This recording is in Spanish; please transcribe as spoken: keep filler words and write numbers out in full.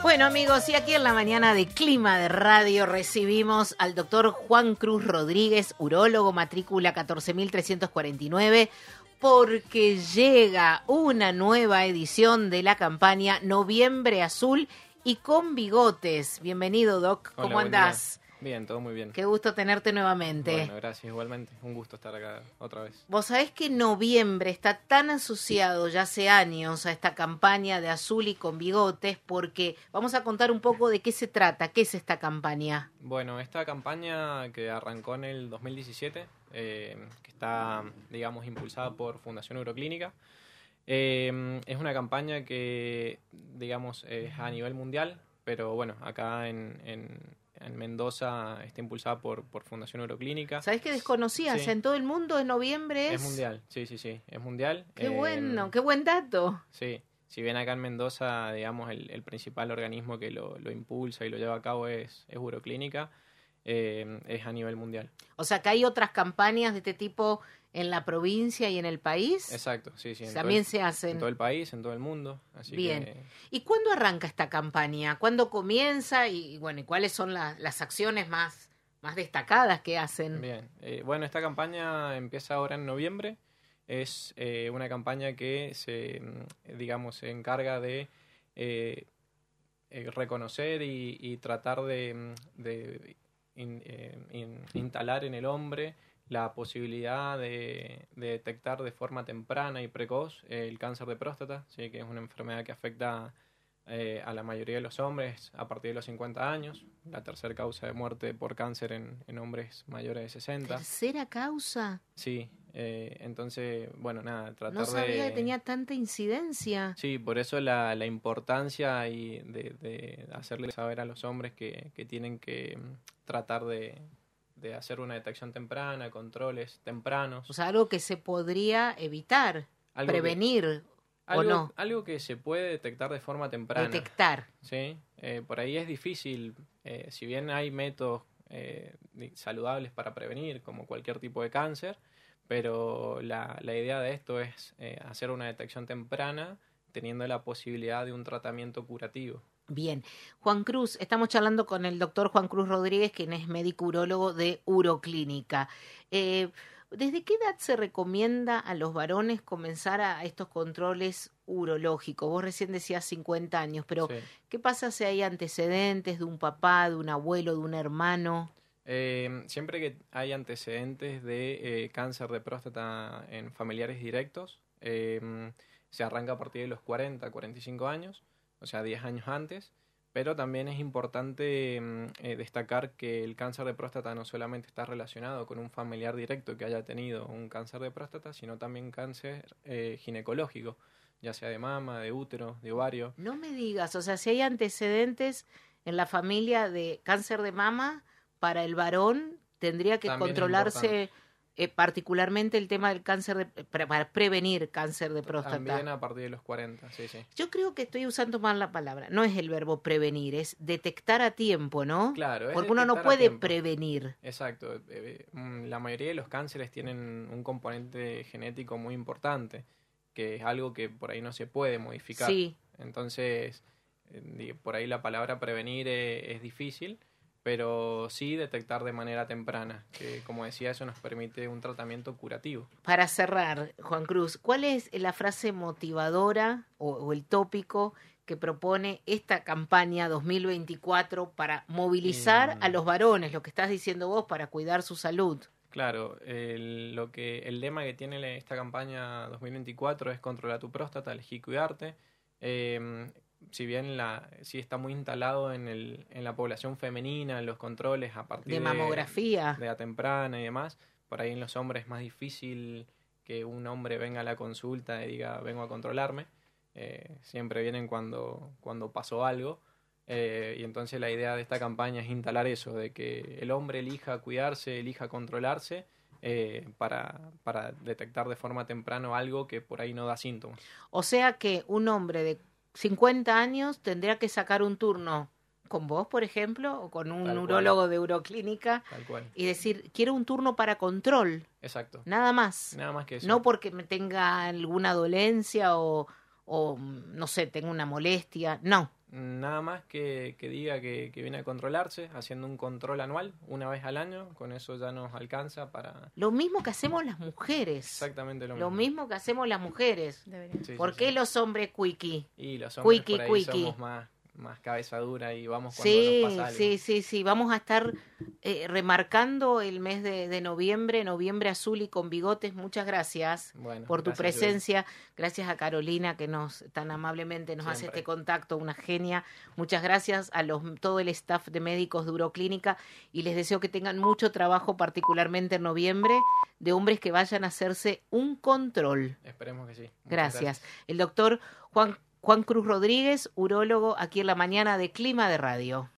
Bueno, amigos, y aquí en la mañana de Clima de Radio recibimos al doctor Juan Cruz Rodríguez, urólogo, matrícula catorce mil trescientos cuarenta y nueve, porque llega una nueva edición de la campaña Noviembre Azul y con bigotes. Bienvenido, Doc. ¿Cómo Hola, andás? Bien, todo muy bien. Qué gusto tenerte nuevamente. Bueno, gracias, igualmente. Un gusto estar acá otra vez. Vos sabés que noviembre está tan asociado ya hace años a esta campaña de azul y con bigotes, porque vamos a contar un poco de qué se trata, qué es esta campaña. Bueno, esta campaña que arrancó en el dos mil diecisiete, eh, que está, digamos, impulsada por Fundación Uroclínica, eh, es una campaña que, digamos, es a nivel mundial, pero bueno, acá en... en En Mendoza está impulsada por, por Fundación Uroclínica. ¿Sabés que desconocías? Sí. En todo el mundo en noviembre es... Es mundial, sí, sí, sí, es mundial. Qué Eh, bueno, qué buen dato. Sí, si bien acá en Mendoza, digamos, el, el principal organismo que lo, lo impulsa y lo lleva a cabo es, es Uroclínica, eh, es a nivel mundial. O sea, que hay otras campañas de este tipo en la provincia y en el país. Exacto, sí, sí. En También todo el, se hacen. En todo el país, en todo el mundo. Así Bien. Que... ¿Y cuándo arranca esta campaña? ¿Cuándo comienza? Y bueno, ¿y cuáles son la, las acciones más, más destacadas que hacen? Bien. Eh, bueno, esta campaña empieza ahora en noviembre. Es eh, una campaña que se, digamos, se encarga de eh, eh, reconocer y, y tratar de, de in, eh, in, instalar en el hombre la posibilidad de, de detectar de forma temprana y precoz el cáncer de próstata, ¿sí? Que es una enfermedad que afecta eh, a la mayoría de los hombres a partir de los cincuenta años, la tercera causa de muerte por cáncer en, en hombres mayores de sesenta. ¿Tercera causa? Sí, eh, entonces, bueno, nada, tratar de... No sabía que tenía tanta incidencia. Sí, por eso la, la importancia y de, de hacerle saber a los hombres que, que tienen que tratar de... de hacer una detección temprana, controles tempranos. O sea, algo que se podría evitar, algo prevenir, que, ¿o algo, no? Algo que se puede detectar de forma temprana. Detectar. ¿Sí? Eh, por ahí es difícil, eh, si bien hay métodos eh, saludables para prevenir, como cualquier tipo de cáncer, pero la, la idea de esto es eh, hacer una detección temprana teniendo la posibilidad de un tratamiento curativo. Bien. Juan Cruz, estamos charlando con el doctor Juan Cruz Rodríguez, quien es médico urólogo de Uroclínica. Eh, ¿Desde qué edad se recomienda a los varones comenzar a estos controles urológicos? Vos recién decías cincuenta años, pero sí. ¿Qué pasa si hay antecedentes de un papá, de un abuelo, de un hermano? Eh, siempre que hay antecedentes de eh, cáncer de próstata en familiares directos, eh, se arranca a partir de los cuarenta, cuarenta y cinco años. O sea, diez años antes, pero también es importante eh, destacar que el cáncer de próstata no solamente está relacionado con un familiar directo que haya tenido un cáncer de próstata, sino también cáncer eh, ginecológico, ya sea de mama, de útero, de ovario. No me digas, o sea, si hay antecedentes en la familia de cáncer de mama, para el varón tendría que también controlarse... Eh, particularmente el tema del cáncer, de, para prevenir cáncer de próstata. También a partir de los cuarenta, sí, sí. Yo creo que estoy usando mal la palabra. No es el verbo prevenir, es detectar a tiempo, ¿no? Claro, es porque uno no puede prevenir. Exacto. La mayoría de los cánceres tienen un componente genético muy importante, que es algo que por ahí no se puede modificar. Sí. Entonces, por ahí la palabra prevenir es, es difícil, pero sí detectar de manera temprana, que como decía, eso nos permite un tratamiento curativo. Para cerrar, Juan Cruz, ¿cuál es la frase motivadora o, o el tópico que propone esta campaña dos mil veinticuatro para movilizar mm. a los varones, lo que estás diciendo vos, para cuidar su salud? Claro, el, lo que, el lema que tiene esta campaña dos mil veinticuatro es controlar tu próstata, elegí cuidarte. Eh, si bien la, sí está muy instalado en, el, en la población femenina, en los controles a partir de mamografía, de, de edad temprana y demás, por ahí en los hombres es más difícil que un hombre venga a la consulta y diga vengo a controlarme, eh, siempre vienen cuando, cuando pasó algo, eh, y entonces la idea de esta campaña es instalar eso, de que el hombre elija cuidarse, elija controlarse, Eh, para, para detectar de forma temprana algo que por ahí no da síntomas. O sea que un hombre de cincuenta años tendría que sacar un turno con vos, por ejemplo, o con un urólogo de Uroclínica. Tal cual. Y decir, quiero un turno para control. Exacto. Nada más. Nada más que eso. No porque me tenga alguna dolencia o, o no sé, tengo una molestia. No. Nada más que, que diga que, que viene a controlarse, haciendo un control anual, una vez al año, con eso ya nos alcanza para... Lo mismo que hacemos las mujeres. Exactamente lo mismo. Lo mismo que hacemos las mujeres. Sí, ¿Por sí, qué sí. los hombres cuiqui? Y los hombres Cuiqui, por ahí cuiqui. somos más, más cabeza dura y vamos cuando Sí, nos pasa algo. sí, sí, sí. Vamos a estar eh, remarcando el mes de, de noviembre, noviembre azul y con bigotes. Muchas gracias Bueno, por tu gracias, presencia. Gracias a Carolina que nos tan amablemente nos hace Siempre. este contacto, una genia. Muchas gracias a los todo el staff de médicos de Uroclínica y les deseo que tengan mucho trabajo, particularmente en noviembre, de hombres que vayan a hacerse un control. Esperemos que sí. Muchas Gracias. gracias. El doctor Juan Juan Cruz Rodríguez, urólogo, aquí en la mañana de Clima de Radio.